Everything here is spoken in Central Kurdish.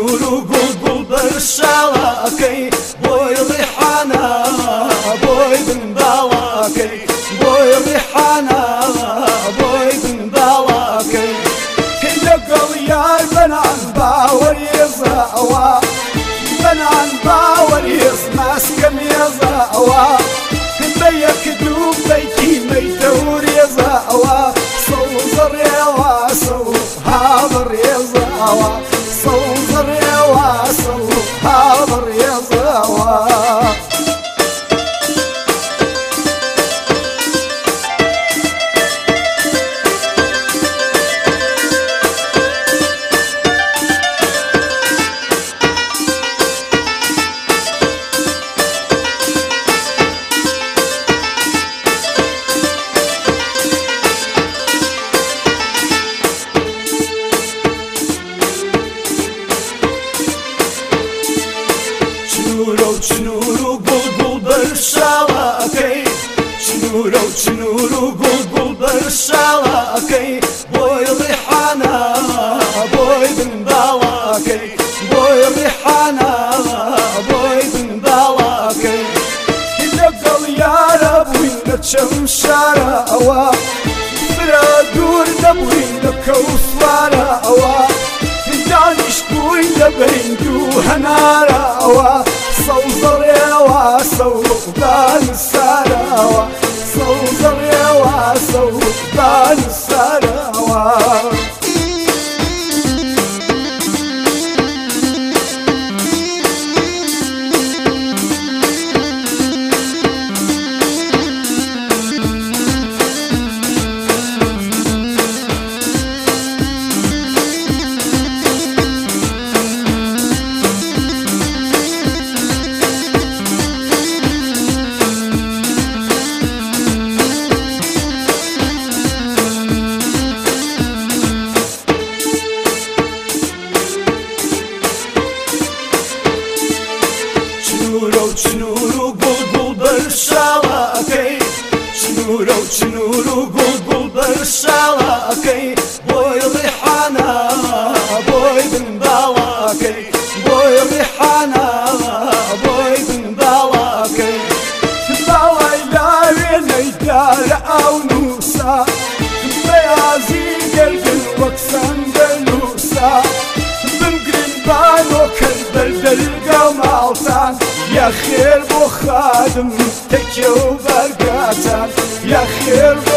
چنور و گوڵ بەرشاڵەکەی بۆی ڕیحانە بۆی بنباڵەکەی بۆی ڕیحانە بۆی بنباڵەکەی کەی لەگەڵ یار بەنان باوەڕێزەوە بەنان باوەڕێز ماسکە مێزەوە بە یەک دوو بەیتی مەیتە و ڕێزەوە سەوزەڕێوە سەو هاوڕێزەوە سەوزەڕێوە سەو هاوڕێزەوە چنور و گوڵ بەرشاڵەکەی چنور و گوڵ بەرشاڵەکەی بۆی ڕیحانە بۆی بنباڵەکەی بۆی ڕیحانە بۆی بنباڵەکەی لەگەڵ یارە بووین لە چەم شارەوە برا دوور نەبووین لە کەوسوارەوە دانیشت بووین لە بەرینگ و هەنارەوە سەوزەڕێوە سەوبان سارەوە سەوزەڕێوە سەوبان سارەوە چنور و گوڵ بەرشاڵەکەی چنور و گوڵ بەرشاڵەکەی بۆی ڕیحانە بۆی بنباڵەکەی بۆی ڕیحانە بۆی بنباڵەکەی باوای لاوێنەی دارە ئاو نووسا بەیازی گەردن وەک سەندە نووسا بمگرن بانۆکەن بەردەرگا و ماڵتان یا خێر بۆ خادم تەکیە و بەرگاتان یا خێر